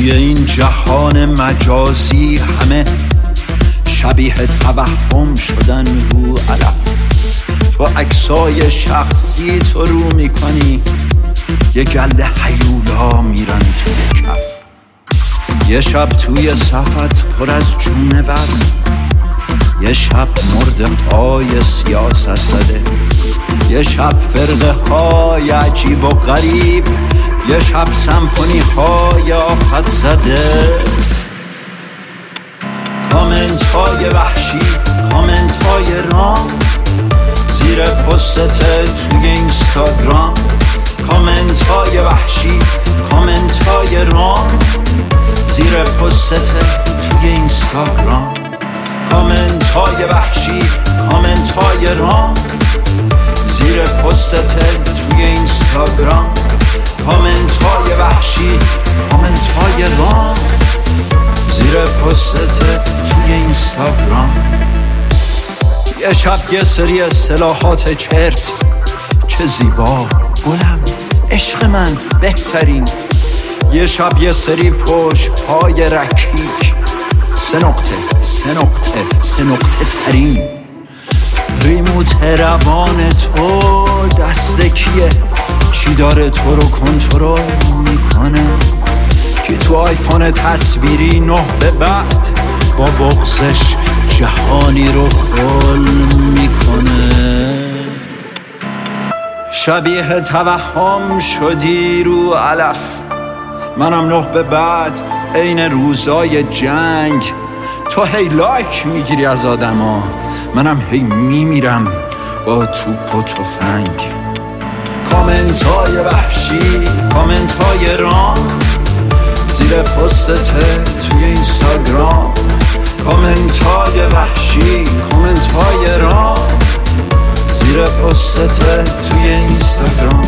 توی این جهان مجازی همه شبیه توهم شدن رو علف. تو عکسای شخصی تو رو میکنی، یه گله حیولا میرن توی کف. یه شب توی صفت پر از جونه بر، یه شب مرده های سیاست زده، یه شب فرقه های عجیب و غریب، یه شب سمفونی های آفت زده. کامنت های وحشی، کامنت های رام زیر پستت توی اینستاگرام. کامنت های وحشی، کامنت های رام زیر پستت توی اینستاگرام. کامنت های وحشی، کامنت های رام زیر پستت توی اینستاگرام. کامنت های وحشی، کامنت های رام زیر پستت توی اینستاگرام. یه شب یه سری اصطلاحات چرت، چه زیبا گلم عشق من بهترین. یه شب یه سری فوش های رکیک، 3 نقطه ترین. ریموت روان تو دست کیه؟ چی داره تو رو کنترل میکنه؟ که تو آیفون تصویری 9 به بعد با بغضش جهانی رو خل میکنه. شبیه توهم شدی رو علف، منم 9 به بعد عین روزای جنگ. تو هی لایک میگیری از آدما، منم هی میمیرم با توپ و تفنگ. کامنت های وحشی، کامنت های رام زیر پستت توی اینستاگرام. کامنت های وحشی، کامنت های رام زیر پستت توی اینستاگرام.